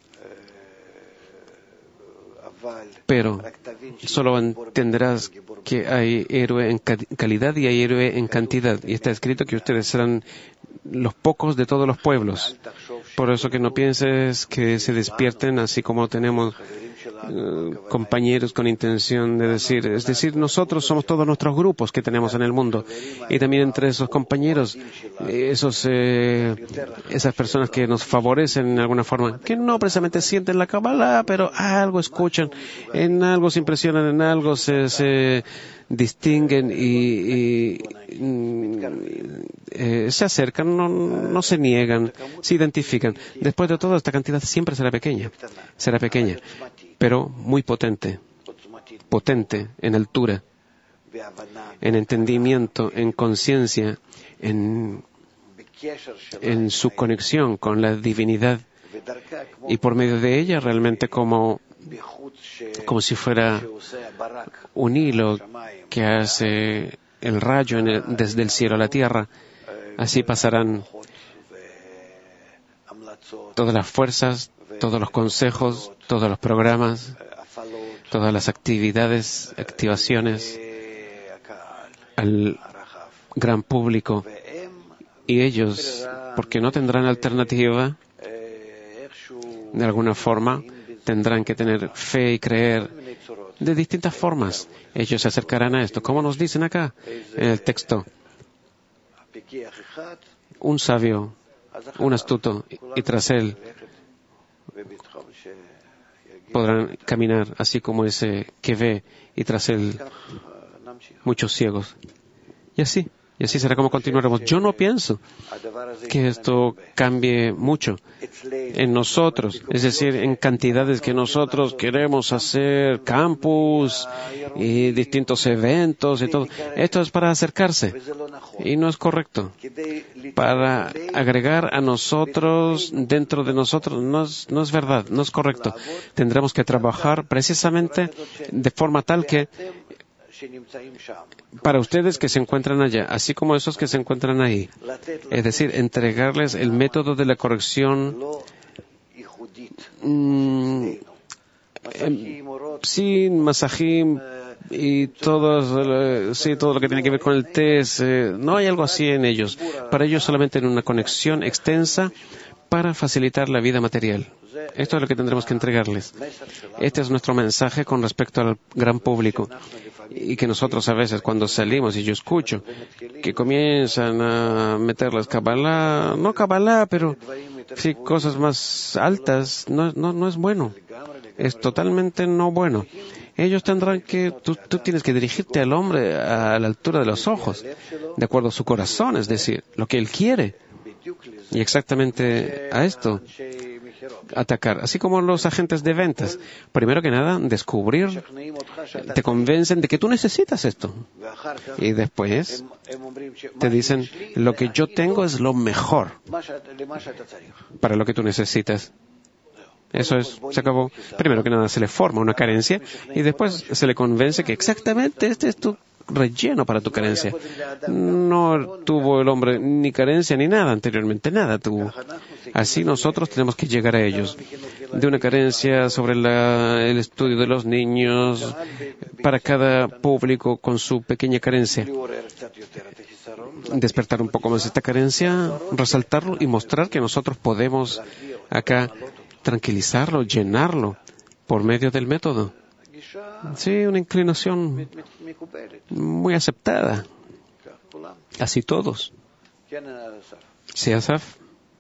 Pero solo entenderás que hay héroe en calidad y hay héroe en cantidad. Y está escrito que ustedes serán los pocos de todos los pueblos. Por eso que no pienses que se despierten así como tenemos eh, compañeros con intención de decir. Es decir, nosotros somos todos nuestros grupos que tenemos en el mundo. Y también entre esos compañeros, esos, eh, esas personas que nos favorecen en alguna forma, que no precisamente sienten la Kabbalah, pero algo escuchan, en algo se impresionan, en algo se... se distinguen y, y eh, se acercan, no, no se niegan, se identifican. Después de todo, esta cantidad siempre será pequeña, será pequeña, pero muy potente, potente en altura, en entendimiento, en conciencia, en, en su conexión con la divinidad y por medio de ella realmente como, como si fuera un hilo que hace el rayo en el, desde el cielo a la tierra. Así pasarán todas las fuerzas, todos los consejos, todos los programas, todas las actividades, activaciones al gran público. Y ellos, porque no tendrán alternativa, de alguna forma, tendrán que tener fe y creer de distintas formas. Ellos se acercarán a esto. ¿Cómo nos dicen acá en el texto? Un sabio, un astuto, y tras él podrán caminar, así como ese que ve, y tras él muchos ciegos. Y así, y así será como continuaremos. Yo no pienso que esto cambie mucho en nosotros, es decir, en cantidades que nosotros queremos hacer, campus y distintos eventos y todo. Esto es para acercarse y no es correcto. Para agregar a nosotros dentro de nosotros no es, no es verdad, no es correcto. Tendremos que trabajar precisamente de forma tal que para ustedes que se encuentran allá, así como esos que se encuentran ahí, es decir, entregarles el método de la corrección mmm, eh, sin masajim y todo, sí, todo lo que tiene que ver con el test. Eh, no hay algo así en ellos. Para ellos solamente en una conexión extensa para facilitar la vida material. Esto es lo que tendremos que entregarles. Este es nuestro mensaje con respecto al gran público. Y que nosotros a veces cuando salimos y yo escucho que comienzan a meter las Kabbalah, no Kabbalah, pero sí cosas más altas, no, no, no es bueno. Es totalmente no bueno. Ellos tendrán que, tú, tú tienes que dirigirte al hombre a la altura de los ojos, de acuerdo a su corazón, es decir, lo que él quiere. Y exactamente a esto atacar, así como los agentes de ventas. Primero que nada, descubrir, te convencen de que tú necesitas esto. Y después te dicen, lo que yo tengo es lo mejor para lo que tú necesitas. Eso es, se acabó. Primero que nada, se le forma una carencia y después se le convence que exactamente este es tu relleno para tu carencia. No tuvo el hombre ni carencia ni nada anteriormente, nada tuvo. Así nosotros tenemos que llegar a ellos. De una carencia sobre la, el estudio de los niños, para cada público con su pequeña carencia. Despertar un poco más esta carencia, resaltarlo y mostrar que nosotros podemos acá tranquilizarlo, llenarlo por medio del método. Sí, una inclinación muy aceptada. Así todos. Sí, Asaf.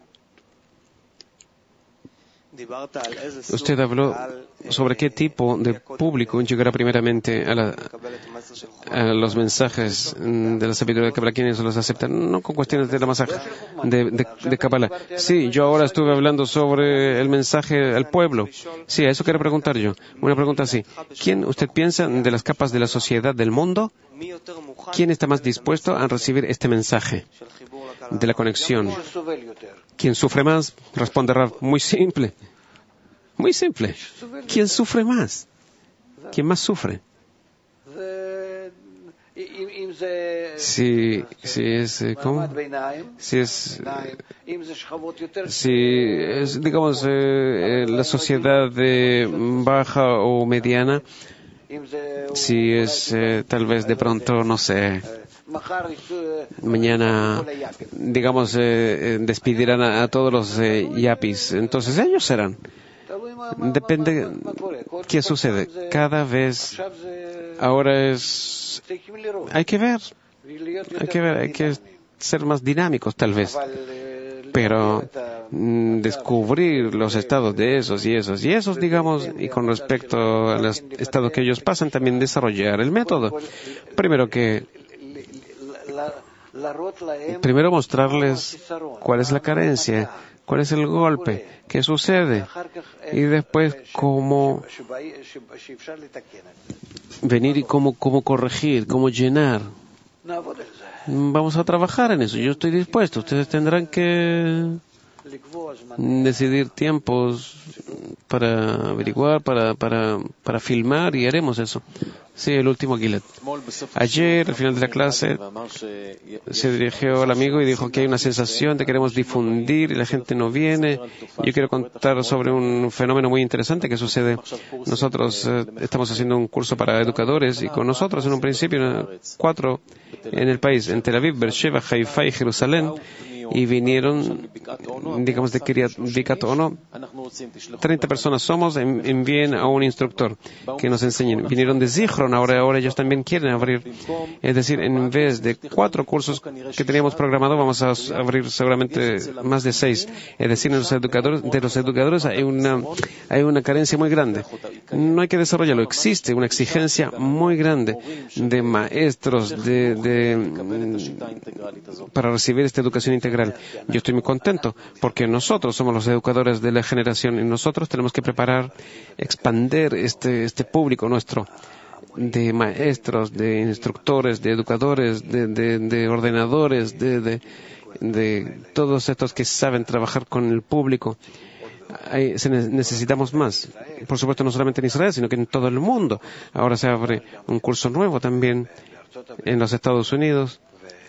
Usted habló sobre qué tipo de público llegará primeramente a, la, a los mensajes de la sabiduría de Kabbalah, quienes los aceptan, no con cuestiones de la masaje de, de, de Kabbalah. Sí, yo ahora estuve hablando sobre el mensaje al pueblo. Sí, a eso quiero preguntar yo. Una pregunta así. ¿Quién usted piensa de las capas de la sociedad del mundo? ¿Quién está más dispuesto a recibir este mensaje de la conexión? ¿Quién sufre más? Responderá muy simple. Muy simple. ¿Quién sufre más? ¿Quién más sufre? Si, si es, ¿cómo? Si es, si es, digamos, eh, la sociedad de baja o mediana, si es, eh, tal vez de pronto, no sé, mañana, digamos, eh, despidirán a, a todos los eh, yapis. Entonces ellos serán. Depende qué sucede. Cada vez, ahora es, hay que ver, hay que ver, hay que ser más dinámicos tal vez. Pero mm, descubrir los estados de esos y esos y esos, digamos, y con respecto a los estados que ellos pasan, también desarrollar el método. Primero que Primero mostrarles cuál es la carencia, cuál es el golpe, qué sucede, y después cómo venir y cómo, cómo corregir, cómo llenar. Vamos a trabajar en eso, yo estoy dispuesto, ustedes tendrán que decidir tiempos para averiguar, para, para, para filmar, y haremos eso. Sí, el último Gilet. Ayer, al final de la clase, se dirigió al amigo y dijo que hay una sensación de que queremos difundir y la gente no viene. Yo quiero contar sobre un fenómeno muy interesante que sucede. Nosotros eh, estamos haciendo un curso para educadores, y con nosotros en un principio cuatro en el país, en Tel Aviv, Beersheba, Haifa y Jerusalén, y vinieron, digamos, de Kiryat Bikat Ono. treinta personas somos, envíen a un instructor que nos enseñe. Vinieron de Zichron, ahora, ahora ellos también quieren abrir. Es decir, en vez de cuatro cursos que teníamos programado, vamos a abrir seguramente más de seis. Es decir, en los educadores, de los educadores hay una, hay una carencia muy grande. No hay que desarrollarlo. Existe una exigencia muy grande de maestros de, de, para recibir esta educación integral. Yo estoy muy contento porque nosotros somos los educadores de la generación y nosotros tenemos que preparar, expandir este, este público nuestro de maestros, de instructores, de educadores, de, de, de ordenadores, de, de, de todos estos que saben trabajar con el público. Hay, se necesitamos más. Por supuesto, no solamente en Israel, sino que en todo el mundo. Ahora se abre un curso nuevo también en los Estados Unidos.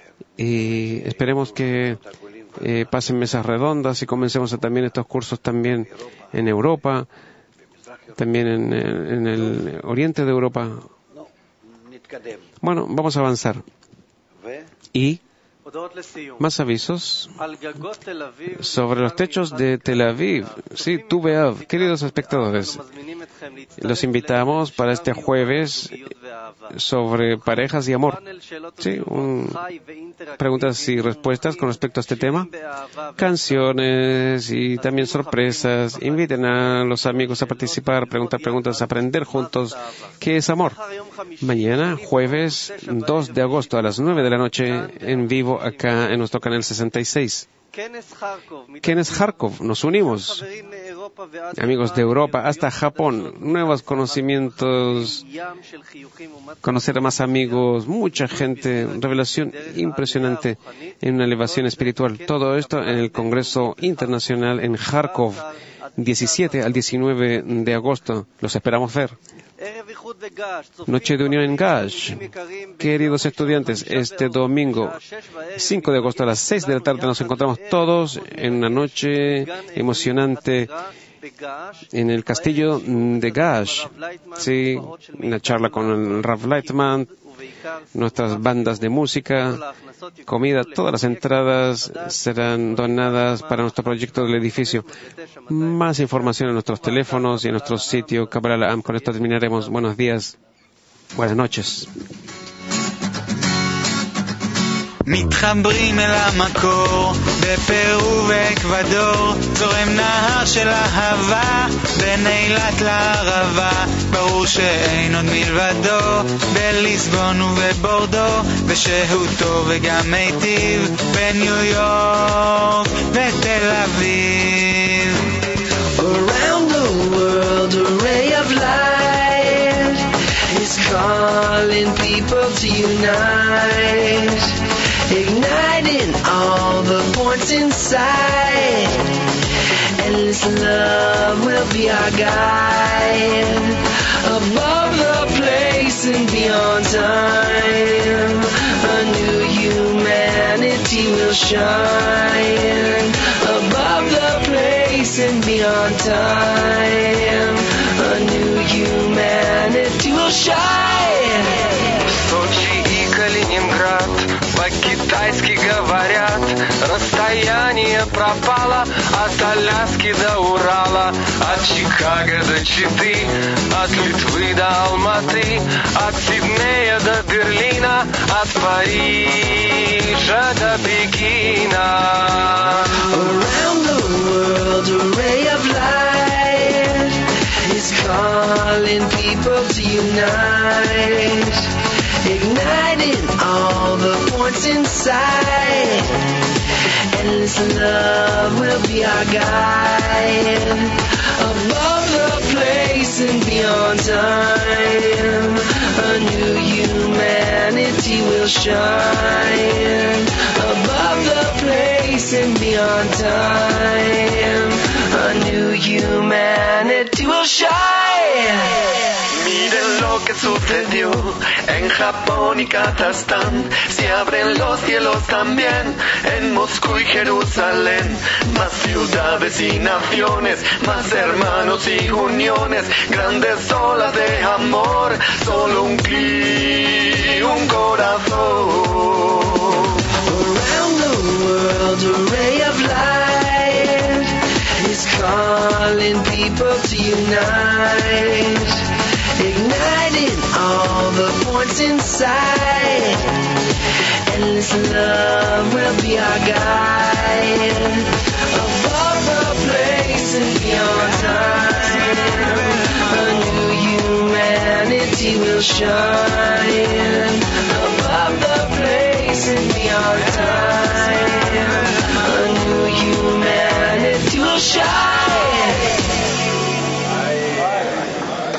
Y esperemos que eh, pasen mesas redondas y comencemos también estos cursos también en Europa, también en, en el oriente de Europa. Bueno, vamos a avanzar. Y más avisos sobre los techos de Tel Aviv. Sí, Tu B'Av. Queridos espectadores, los invitamos para este jueves sobre parejas y amor. Sí, un, preguntas y respuestas con respecto a este tema. Canciones y también sorpresas. Inviten a los amigos a participar, preguntar preguntas, aprender juntos qué es amor. Mañana, jueves dos de agosto a las nueve de la noche, en vivo acá en nuestro canal sesenta y seis. Kenes Kharkov, nos unimos, amigos de Europa hasta Japón, nuevos conocimientos, conocer a más amigos, mucha gente, revelación impresionante en una elevación espiritual. Todo esto en el Congreso Internacional en Kharkov, diecisiete al diecinueve de agosto. Los esperamos ver. Noche de unión en Gash. Queridos estudiantes, este domingo cinco de agosto a las seis de la tarde nos encontramos todos en una noche emocionante en el castillo de Gash. Sí, una charla con el Rav Leitman, nuestras bandas de música, comida, todas las entradas serán donadas para nuestro proyecto del edificio. Más información en nuestros teléfonos y en nuestro sitio Kabbalah Am. Con esto terminaremos. Buenos días, buenas noches. מתחברים אל המקור, בפרו ואקוודור, זורם נהר של אהבה, בין אילת לערבה, ברור שאין עוד מלבדו, בליסבון ובבורדו, ושהותו וגם מיטיב, בניו יורק ותל אביב. Around the world a ray of light is calling people to unite, igniting all the points inside. Endless love will be our guide, above the place and beyond time. A new humanity will shine, above the place and beyond time. A new humanity will shine. Сочи и Калининград по-китайски говорят, расстояние пропало от Аляски до Урала, от Чикаго до Читы, от Литвы до Алматы, от Сиднея до Берлина, от Парижа до Пекина. Around the world a ray of light is calling people to unite, igniting all the points inside. Endless love will be our guide, above the place and beyond time. A new humanity will shine, above the place place and beyond time. A new humanity will shine. Miren lo que sucedió en Japón y Kazajstán. Se abren los cielos también en Moscú y Jerusalén. Más ciudades y naciones, más hermanos y uniones. Grandes olas de amor, solo un clic, un corazón. Around the world, a ray of light is calling people to unite, igniting all the points inside. Endless love will be our guide, above the place and beyond time. A new humanity will shine, above the place and beyond time.